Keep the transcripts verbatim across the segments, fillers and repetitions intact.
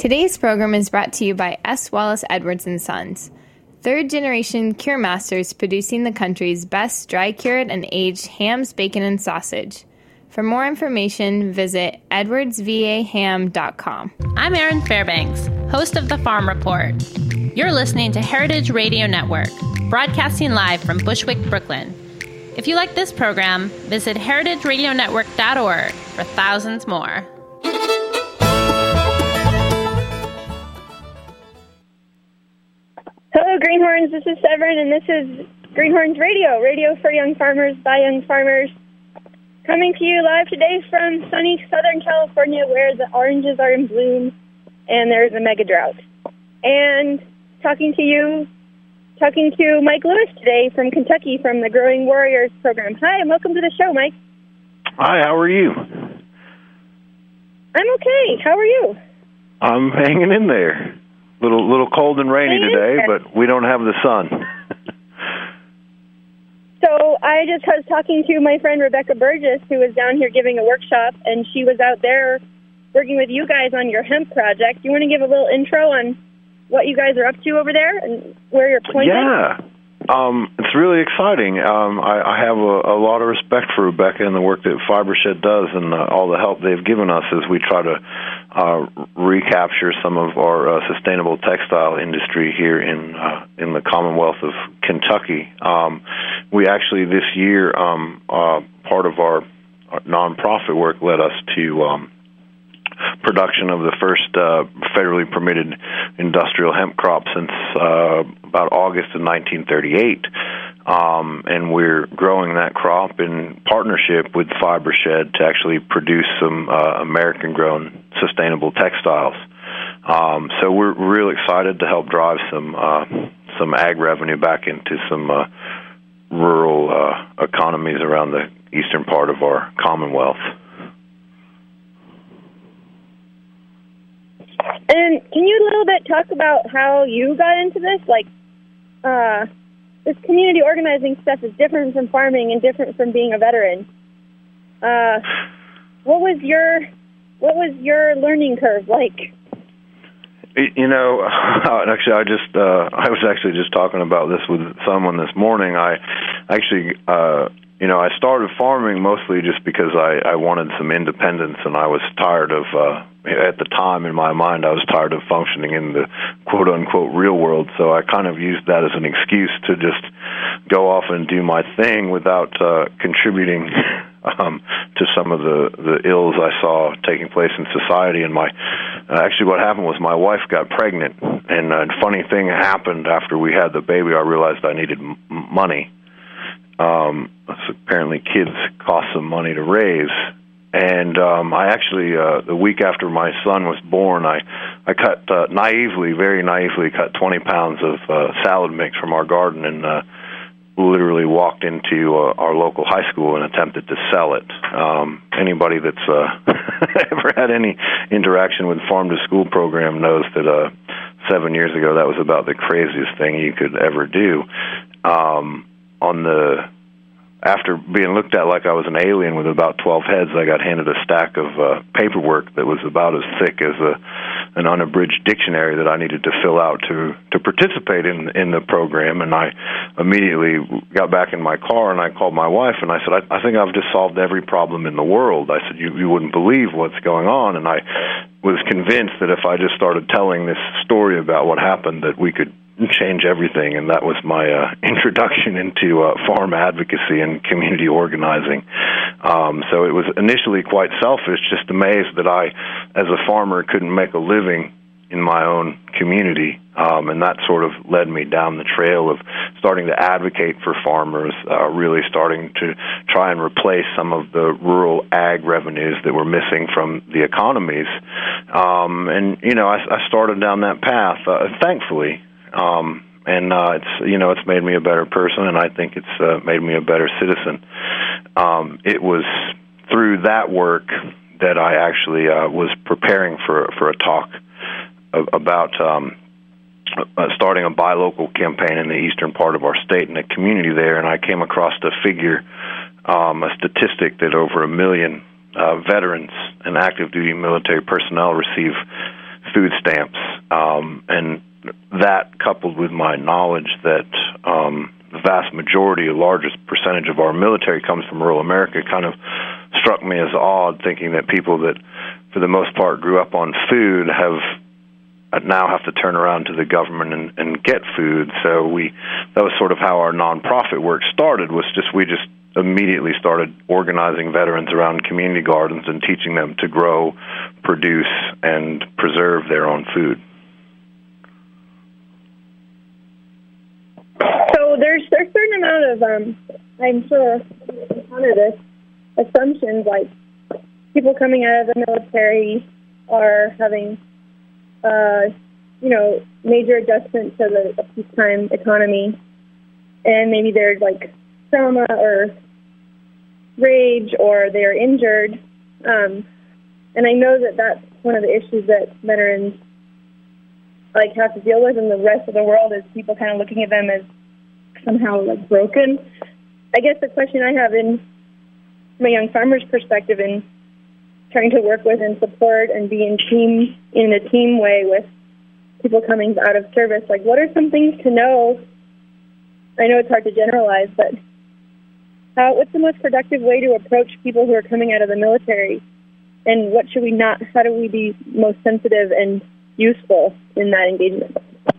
Today's program is brought to you by S. Wallace Edwards and Sons, third-generation cure masters producing the country's best dry-cured and aged hams, bacon, and sausage. For more information, visit edwards v a ham dot com. I'm Erin Fairbanks, host of The Farm Report. You're listening to Heritage Radio Network, broadcasting live from Bushwick, Brooklyn. If you like this program, visit heritage radio network dot org for thousands more. Hello, Greenhorns. This is Severin, and this is Greenhorns Radio, radio for young farmers by young farmers. Coming to you live today from sunny Southern California, where the oranges are in bloom and there's a mega drought. And talking to you, talking to Mike Lewis today from Kentucky from the Growing Warriors program. Hi, and welcome to the show, Mike. Hi, how are you? I'm okay. How are you? I'm hanging in there. Little little cold and rainy hanging today, but we don't have the sun. So I just was talking to my friend Rebecca Burgess, who was down here giving a workshop, and she was out there working with you guys on your hemp project. You want to give a little intro on what you guys are up to over there and where you're pointing? Yeah, um, it's really exciting. Um, I, I have a, a lot of respect for Rebecca and the work that Fibershed does and uh, all the help they've given us as we try to uh, recapture some of our uh, sustainable textile industry here in uh, in the Commonwealth of Kentucky. Um, we actually this year, um, uh, part of our, our nonprofit work led us to um, production of the first uh, federally permitted industrial hemp crop since uh, about August of nineteen thirty-eight. Um, and we're growing that crop in partnership with Fibershed to actually produce some uh, American-grown sustainable textiles. Um, so we're real excited to help drive some uh, some ag revenue back into some uh, rural uh, economies around the eastern part of our Commonwealth. And can you a little bit talk about how you got into this? Like, uh, this community organizing stuff is different from farming and different from being a veteran. Uh, what was your what was your learning curve like? You know, actually, I just uh, I was actually just talking about this with someone this morning. I actually, uh, you know, I started farming mostly just because I, I wanted some independence, and I was tired of. Uh, At the time, in my mind, I was tired of functioning in the quote-unquote real world, so I kind of used that as an excuse to just go off and do my thing without uh, contributing um, to some of the, the ills I saw taking place in society. And my uh, actually what happened was my wife got pregnant, and a funny thing happened after we had the baby. I realized I needed m- money. Um, so apparently kids cost some money to raise. And um, I actually, uh, the week after my son was born, I, I cut uh, naively, very naively, cut twenty pounds of uh, salad mix from our garden and uh, literally walked into uh, our local high school and attempted to sell it. Um, anybody that's uh, ever had any interaction with Farm to School program knows that uh, seven years ago that was about the craziest thing you could ever do. Um, on the After being looked at like I was an alien with about twelve heads, I got handed a stack of uh, paperwork that was about as thick as a, an unabridged dictionary that I needed to fill out to, to participate in in the program. And I immediately got back in my car and I called my wife and I said, I, I think I've just solved every problem in the world. I said, you, you wouldn't believe what's going on. And I was convinced that if I just started telling this story about what happened, that we could change everything, and that was my uh, introduction into uh, farm advocacy and community organizing. Um, so it was initially quite selfish, just amazed that I, as a farmer, couldn't make a living in my own community, um, and that sort of led me down the trail of starting to advocate for farmers, uh, really starting to try and replace some of the rural ag revenues that were missing from the economies. Um, and, you know, I, I started down that path, uh, thankfully. Um, and uh, it's you know it's made me a better person, and I think it's uh, made me a better citizen. Um, it was through that work that I actually uh, was preparing for for a talk about um, uh, starting a buy local campaign in the eastern part of our state and a community there, and I came across a figure, um, a statistic that over a million uh, veterans and active duty military personnel receive food stamps, um, and that coupled with my knowledge that um, the vast majority, the largest percentage of our military comes from rural America, kind of struck me as odd, thinking that people that, for the most part, grew up on food have now have to turn around to the government and, and get food. So we that was sort of how our nonprofit work started. Was just we just immediately started organizing veterans around community gardens and teaching them to grow, produce, and preserve their own food. So there's there's a certain amount of um, I'm sure you encounter this assumptions like people coming out of the military are having uh, you know major adjustment to the, the peacetime economy, and maybe there's like trauma or rage or they're injured, um, and I know that that's one of the issues that veterans like have to deal with, and the rest of the world is people kind of looking at them as somehow like broken. I guess the question I have in from a young farmer's perspective in trying to work with and support and be in team in a team way with people coming out of service, like what are some things to know? I know it's hard to generalize, but how, what's the most productive way to approach people who are coming out of the military? And what should we not, how do we be most sensitive and useful in that engagement?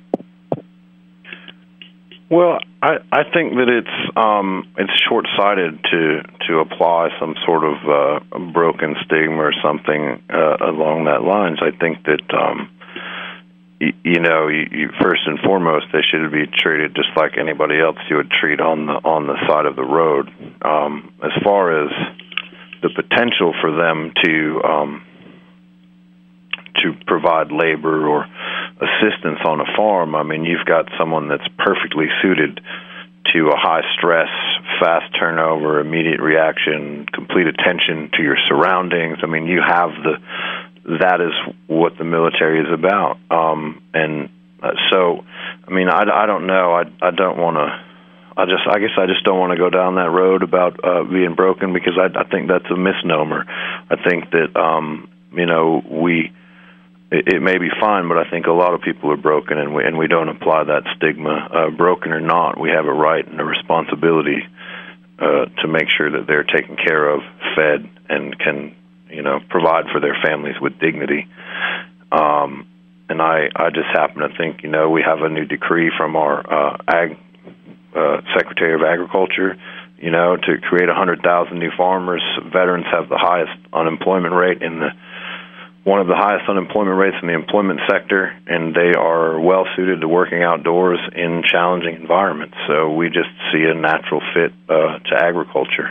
Well, I, I think that it's um, it's short-sighted to to apply some sort of uh, broken stigma or something uh, along that lines. I think that um, y- you know, you, you, first and foremost, they should be treated just like anybody else you would treat on the on the side of the road. Um, as far as the potential for them to um, to provide labor or assistance on a farm, I mean, you've got someone that's perfectly suited to a high-stress, fast turnover, immediate reaction, complete attention to your surroundings. I mean, you have the, that is what the military is about. Um, and uh, so, I mean, I, I don't know. I, I don't want to, I just, I guess I just don't want to go down that road about uh, being broken, because I, I think that's a misnomer. I think that, um, you know, we, It, it may be fine, but I think a lot of people are broken, and we and we don't apply that stigma. Uh, broken or not, we have a right and a responsibility uh, to make sure that they're taken care of, fed, and can, you know, provide for their families with dignity. Um, and I, I just happen to think, you know, we have a new decree from our uh, ag uh, Secretary of Agriculture, you know, to create one hundred thousand new farmers. Veterans have the highest unemployment rate in the one of the highest unemployment rates in the employment sector, and they are well suited to working outdoors in challenging environments. So we just see a natural fit uh, to agriculture.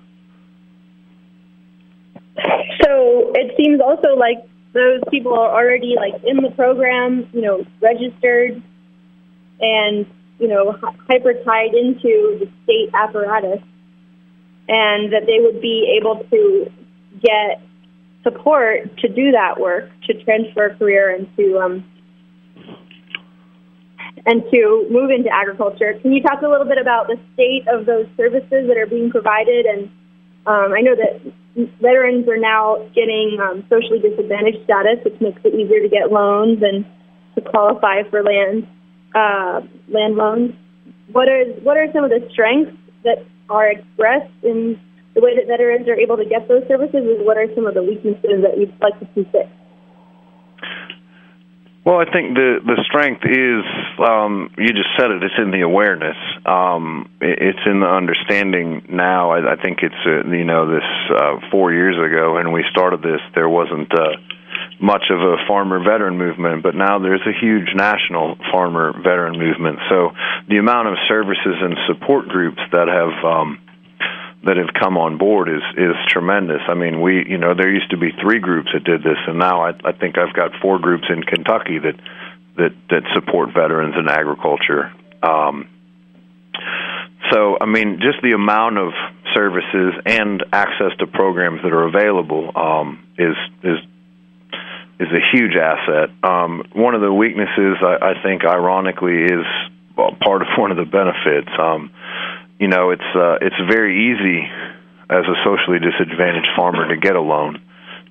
So it seems also like those people are already like in the program, you know, registered and, you know, hyper tied into the state apparatus, and that they would be able to get support to do that work, to transfer a career and to um, and to move into agriculture. Can you talk a little bit about the state of those services that are being provided? And um, I know that veterans are now getting um, socially disadvantaged status, which makes it easier to get loans and to qualify for land uh, land loans. What are what are some of the strengths that are expressed in the way that veterans are able to get those services, and what are some of the weaknesses that you'd like to see fixed? Well, I think the the strength is, um, you just said it, it's in the awareness. Um, it, it's in the understanding now. I, I think it's, uh, you know, this uh, four years ago when we started this, there wasn't uh, much of a farmer veteran movement, but now there's a huge national farmer veteran movement. So the amount of services and support groups that have um, that have come on board is is tremendous. I mean, we, you know, there used to be three groups that did this, and now I, I think I've got four groups in Kentucky that that, that support veterans in agriculture. Um, so, I mean, just the amount of services and access to programs that are available um, is is is a huge asset. Um, one of the weaknesses, I, I think, ironically, is part of one of the benefits. Um, You know, it's uh, it's very easy as a socially disadvantaged farmer to get a loan,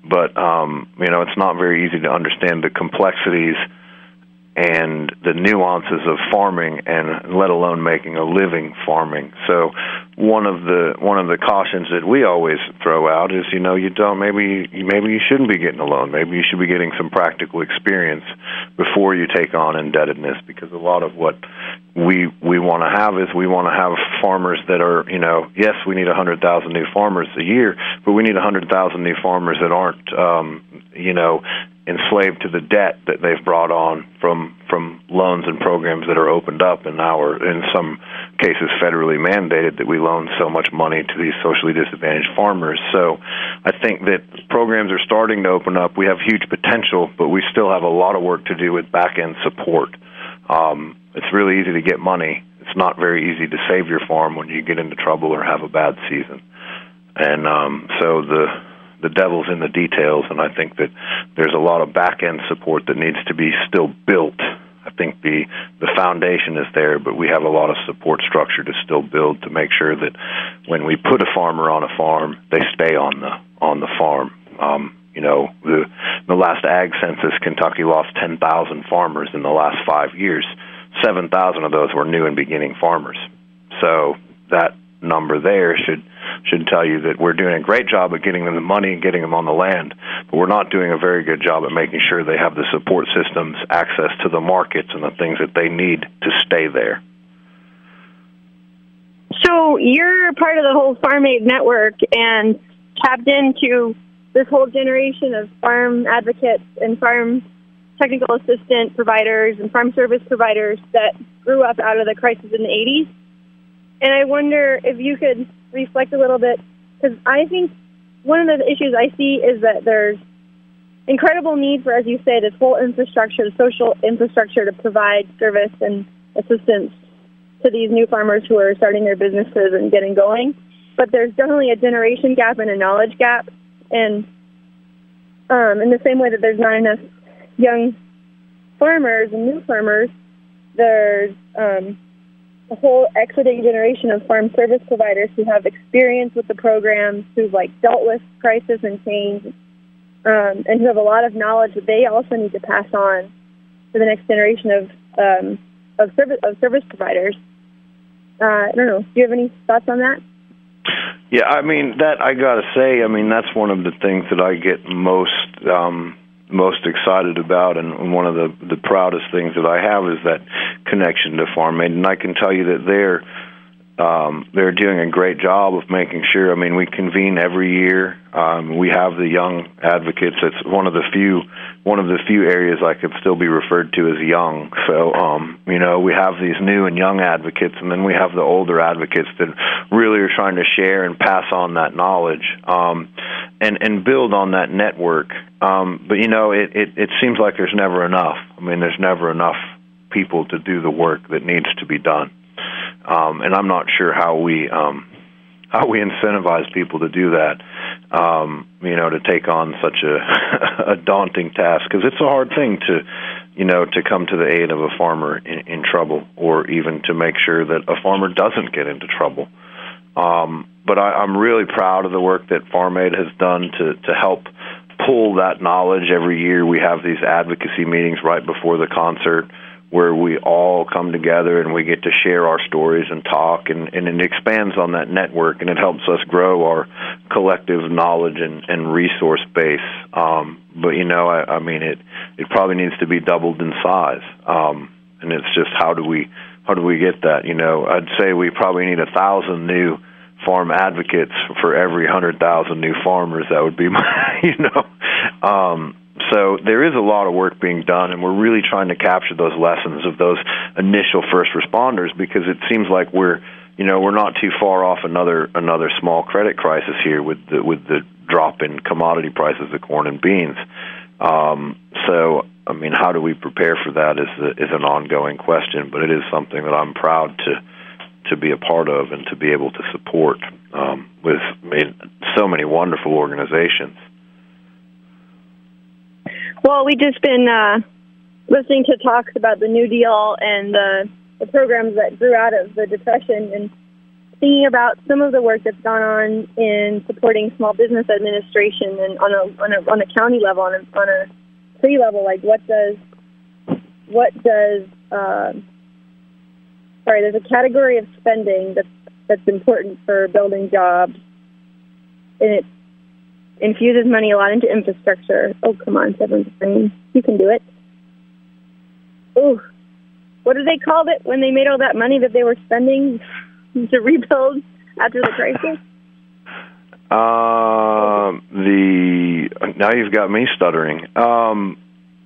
but um, you know, it's not very easy to understand the complexities and the nuances of farming, and let alone making a living farming. So one of the one of the cautions that we always throw out is, you know, you don't maybe maybe you shouldn't be getting a loan. Maybe you should be getting some practical experience before you take on indebtedness, because a lot of what we we want to have is we want to have farmers that are, you know, yes, we need one hundred thousand new farmers a year, but we need one hundred thousand new farmers that aren't, um, you know, enslaved to the debt that they've brought on from from loans and programs that are opened up and now are, in some cases, federally mandated, that we loan so much money to these socially disadvantaged farmers. So I think that programs are starting to open up. We have huge potential, but we still have a lot of work to do with back-end support. Um, it's really easy to get money. It's not very easy to save your farm when you get into trouble or have a bad season. And um, so the the devil's in the details, and I think that there's a lot of back-end support that needs to be still built. I think the, the foundation is there, but we have a lot of support structure to still build to make sure that when we put a farmer on a farm, they stay on the on the farm. Um, you know, the, the last ag census, Kentucky lost ten thousand farmers in the last five years. seven thousand of those were new and beginning farmers. So that number there should should tell you that we're doing a great job at getting them the money and getting them on the land, but we're not doing a very good job at making sure they have the support systems, access to the markets, and the things that they need to stay there. So you're part of the whole Farm Aid network and tapped into this whole generation of farm advocates and farm technical assistant providers and farm service providers that grew up out of the crisis in the eighties. And I wonder if you could reflect a little bit, because I think one of the issues I see is that there's incredible need for, as you say, this whole infrastructure, social infrastructure to provide service and assistance to these new farmers who are starting their businesses and getting going. But there's definitely a generation gap and a knowledge gap. And um, in the same way that there's not enough young farmers and new farmers, there's um, a whole exiting generation of farm service providers who have experience with the programs, who've like dealt with crisis and change, um, and who have a lot of knowledge that they also need to pass on to the next generation of um, of service of service providers. Uh, I don't know. Do you have any thoughts on that? Yeah, I mean, that I got to say, I mean, that's one of the things that I get most um, most excited about, and one of the, the proudest things that I have is that connection to Farm Aid. And I can tell you that they're um, they're doing a great job of making sure. I mean, we convene every year. Um, we have the young advocates. It's one of the few one of the few areas I could still be referred to as young. So, um, you know, we have these new and young advocates, and then we have the older advocates that really are trying to share and pass on that knowledge um, and, and build on that network. Um, but, you know, it, it, it seems like there's never enough. I mean, there's never enough people to do the work that needs to be done. Um, and I'm not sure how we um, how we incentivize people to do that, um, you know, to take on such a, a daunting task, because it's a hard thing to, you know, to come to the aid of a farmer in, in trouble, or even to make sure that a farmer doesn't get into trouble. Um, but I, I'm really proud of the work that Farm Aid has done to, to help pull that knowledge. Every year we have these advocacy meetings right before the concert, where we all come together and we get to share our stories and talk, and, and it expands on that network, and it helps us grow our collective knowledge and, and resource base. Um, but, you know, I, I mean, it, it probably needs to be doubled in size. Um, and it's just how do we how do we get that? You know, I'd say we probably need a thousand new farm advocates for every one hundred thousand new farmers. That would be my, you know, um, so there is a lot of work being done, and we're really trying to capture those lessons of those initial first responders, because it seems like we're, you know, we're not too far off another another small credit crisis here with the with the drop in commodity prices of corn and beans. Um, so, I mean, how do we prepare for that is a, is an ongoing question, but it is something that I'm proud to to be a part of and to be able to support um, with I mean, so many wonderful organizations. Well, we've just been uh, listening to talks about the New Deal and the, the programs that grew out of the Depression, and thinking about some of the work that's gone on in supporting small business administration and on a on a on a county level, on a on a city level, like what does what does uh, sorry, there's a category of spending that's that's important for building jobs, and it infuses money a lot into infrastructure. Oh, come on, Seven's brain, you can do it. Oh, what did they call it when they made all that money that they were spending to rebuild after the crisis? Um, the now you've got me stuttering. Um,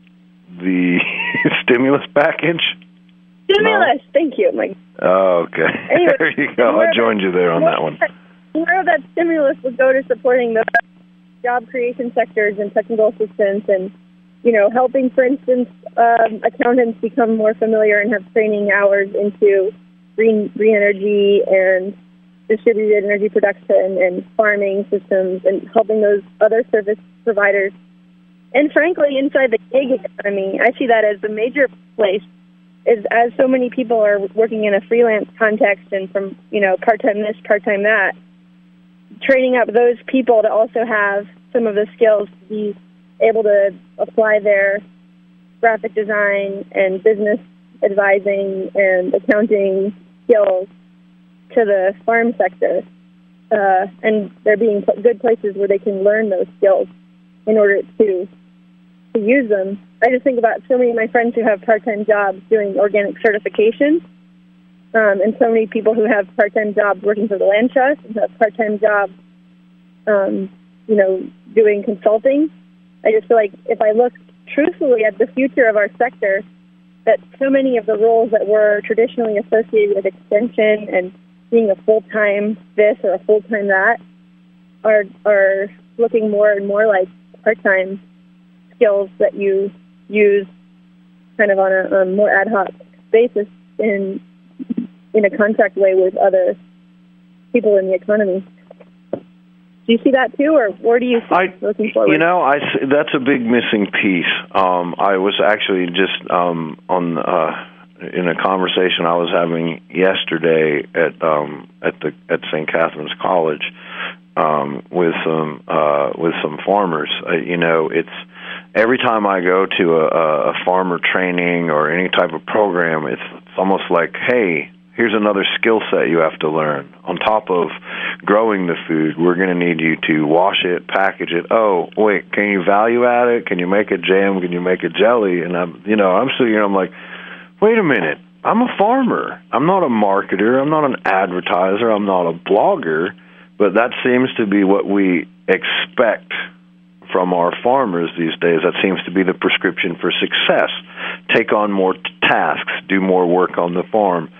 the stimulus package. Stimulus, no? Thank you, Mike. Oh, okay. Anyway, there you go. I joined you there on that one. More of that stimulus would go to supporting the job creation sectors and technical assistance, and you know, helping, for instance, um, accountants become more familiar and have training hours into green green energy and distributed energy production and farming systems, and helping those other service providers. And frankly, inside the gig economy, I see that as the major place, is as so many people are working in a freelance context and from, you know, part-time this, part-time that, training up those people to also have some of the skills to be able to apply their graphic design and business advising and accounting skills to the farm sector. Uh, and there being good places where they can learn those skills in order to to use them. I just think about so many of my friends who have part-time jobs doing organic certification, um, and so many people who have part-time jobs working for the Land Trust and have part-time jobs, um, you know, doing consulting. I just feel like if I look truthfully at the future of our sector, that so many of the roles that were traditionally associated with extension and being a full-time this or a full-time that are are looking more and more like part-time skills that you use kind of on a, a more ad hoc basis in in a contract way with other people in the economy. Do you see that too, or where do you see I, looking forward? You know, I, that's a big missing piece. Um, I was actually just um, on uh, in a conversation I was having yesterday at um, at the at Saint Catherine's College um, with some uh, with some farmers. Uh, you know, it's every time I go to a, a farmer training or any type of program, it's, it's almost like, hey, here's another skill set you have to learn. On top of growing the food, we're going to need you to wash it, package it. Oh, wait, can you value add it? Can you make a jam? Can you make a jelly? And I'm, you know, I'm sitting here, I'm like, wait a minute. I'm a farmer. I'm not a marketer. I'm not an advertiser. I'm not a blogger. But that seems to be what we expect from our farmers these days. That seems to be the prescription for success. Take on more t- tasks, do more work on the farm,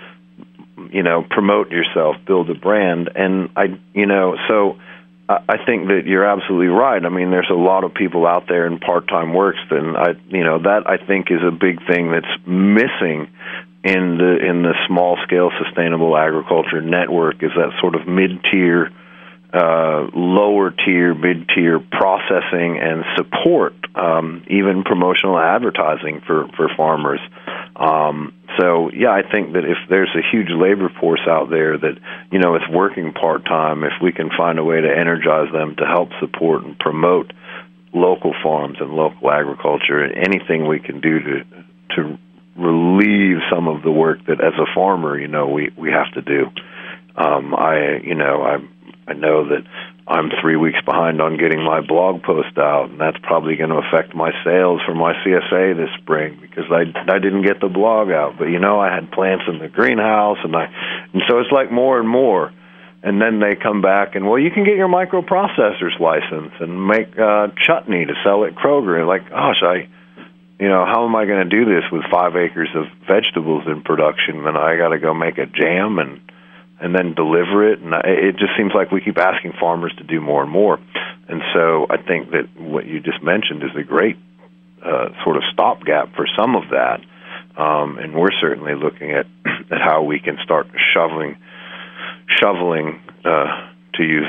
you know, promote yourself, build a brand. And I, you know, so I, I think that you're absolutely right. I mean, there's a lot of people out there in part-time works, and I, you know, that I think is a big thing that's missing in the in the small-scale sustainable agriculture network, is that sort of mid-tier, uh, lower-tier, mid-tier processing and support, um, even promotional advertising for, for farmers. Um, so, yeah, I think that if there's a huge labor force out there that, you know, is working part-time, if we can find a way to energize them to help support and promote local farms and local agriculture, and anything we can do to to relieve some of the work that, as a farmer, you know, we, we have to do. Um, I, you know, I I know that I'm three weeks behind on getting my blog post out, and that's probably going to affect my sales for my C S A this spring because I, I didn't get the blog out. But, you know, I had plants in the greenhouse, and I and so it's like more and more. And then they come back and, well, you can get your microprocessor's license and make uh, chutney to sell at Kroger. Like, gosh, I, you know, how am I going to do this with five acres of vegetables in production? Then I got to go make a jam and and then deliver it. And it just seems like we keep asking farmers to do more and more. And so I think that what you just mentioned is a great uh, sort of stopgap for some of that. Um, and we're certainly looking at, at how we can start shoveling, shoveling, uh, to use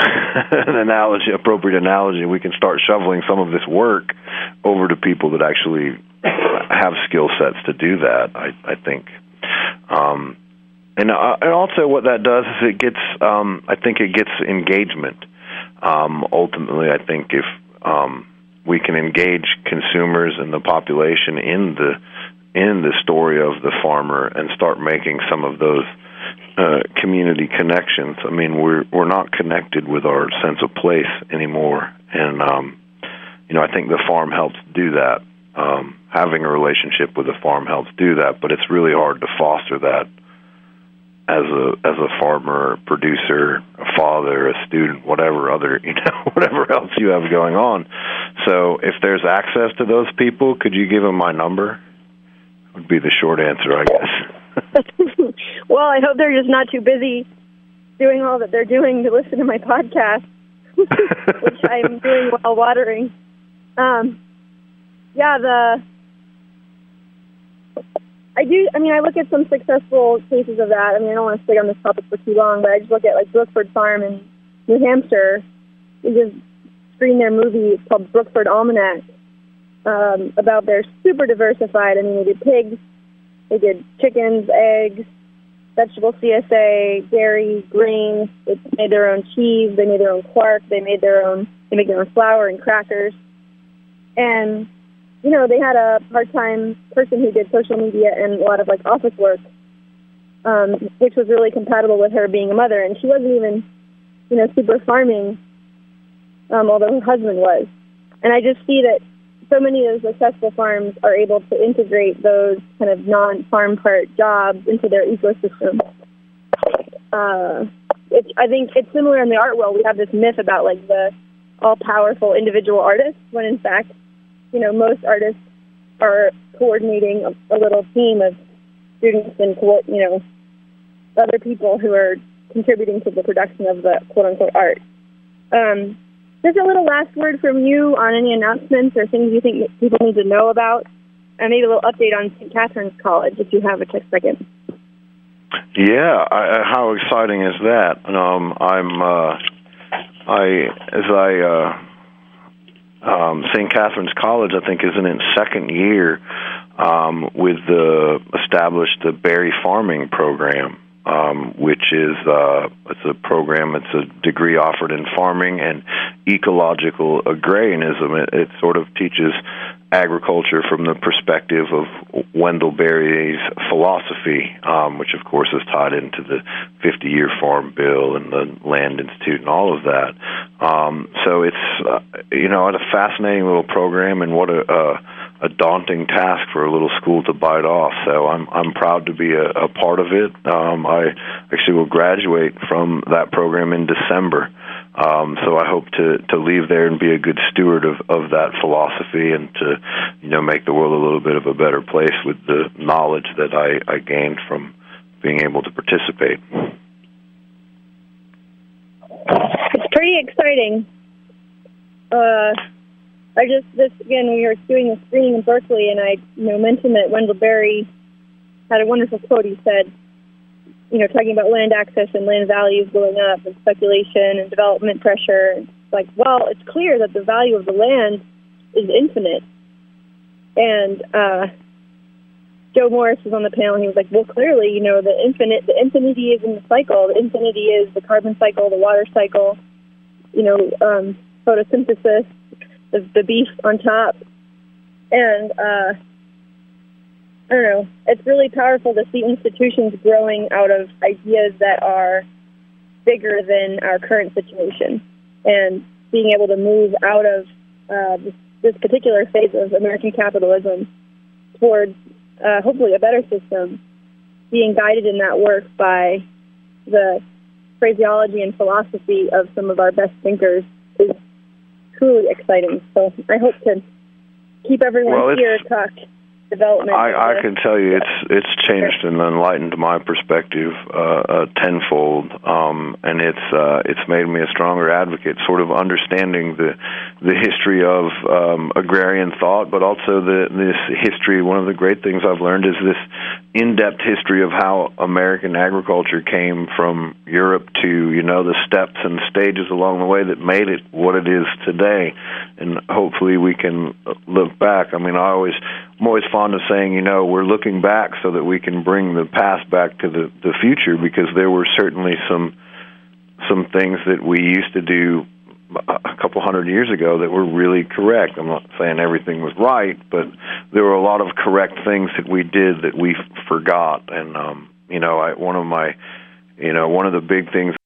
a, an analogy, appropriate analogy, we can start shoveling some of this work over to people that actually have skill sets to do that, I, I think. Um, and uh, and also what that does is it gets, um, I think it gets engagement. Um, ultimately, I think if um, we can engage consumers and the population in the in the story of the farmer and start making some of those uh, community connections. I mean, we're we're not connected with our sense of place anymore, and um, you know, I think the farm helps do that. Um, having a relationship with the farm helps do that, but it's really hard to foster that as a as a farmer, producer, a father, a student, whatever other you know whatever else you have going on. So, if there's access to those people, could you give them my number? Would be the short answer, I guess. Well, I hope they're just not too busy doing all that they're doing to listen to my podcast, which I'm doing while watering. Um, yeah, the I do. I mean, I look at some successful cases of that. I mean, I don't want to stay on this topic for too long, but I just look at like Brookford Farm in New Hampshire. They just screened their movie. It's called Brookford Almanac. Um, about their super diversified. I mean, they did pigs, they did chickens, eggs, vegetable C S A, dairy, grains. They made their own cheese. They made their own quark. They made their own. They make their own flour and crackers. And you know, they had a part-time person who did social media and a lot of like office work, um, which was really compatible with her being a mother. And she wasn't even, you know, super farming, um, although her husband was. And I just see that so many of the successful farms are able to integrate those kind of non-farm part jobs into their ecosystem. Uh, it's, I think it's similar in the art world. We have this myth about like the all-powerful individual artists, when in fact, you know, most artists are coordinating a, a little team of students and, you know, other people who are contributing to the production of the quote-unquote art. Um, Just a little last word from you on any announcements or things you think people need to know about, and maybe a little update on Saint Catherine's College, if you have a second. Yeah, I, how exciting is that? Um, I'm, uh, I as I, uh, um, Saint Catherine's College, I think, is in its second year um, with the established the berry farming program. Um, which is uh, it's a program, it's a degree offered in farming and ecological agrarianism. It, it sort of teaches agriculture from the perspective of Wendell Berry's philosophy, um, which of course is tied into the fifty-year Farm Bill and the Land Institute and all of that. Um, so it's, uh, you know, it's a fascinating little program, and what a... Uh, a daunting task for a little school to bite off. So I'm I'm proud to be a, a part of it. Um, I actually will graduate from that program in December. Um, so I hope to, to leave there and be a good steward of, of that philosophy, and to, you know, make the world a little bit of a better place with the knowledge that I, I gained from being able to participate. It's pretty exciting. Uh, I just, this, again, we were doing a screening in Berkeley, and I, you know, mentioned that Wendell Berry had a wonderful quote. He said, you know, talking about land access and land values going up and speculation and development pressure. It's like, well, it's clear that the value of the land is infinite. And uh, Joe Morris was on the panel, and he was like, well, clearly, you know, the infinite, the infinity is in the cycle. The infinity is the carbon cycle, the water cycle, you know, um, photosynthesis, the, the beef on top. And, uh, I don't know, it's really powerful to see institutions growing out of ideas that are bigger than our current situation, and being able to move out of uh, this, this particular phase of American capitalism towards uh, hopefully a better system, being guided in that work by the phraseology and philosophy of some of our best thinkers is truly exciting. So I hope to keep everyone well, here talk development. I, I can tell you it's it's changed and enlightened my perspective uh, uh, tenfold, um, and it's uh, it's made me a stronger advocate, sort of understanding the the history of um, agrarian thought, but also the this history. One of the great things I've learned is this in-depth history of how American agriculture came from Europe to, you know, the steps and stages along the way that made it what it is today. And hopefully we can look back. I mean, I always, I'm always fond fond of saying, you know, we're looking back so that we can bring the past back to the, the future, because there were certainly some some things that we used to do a couple hundred years ago that were really correct. I'm not saying everything was right, but there were a lot of correct things that we did that we forgot. And, um, you know, I, one of my, you know, one of the big things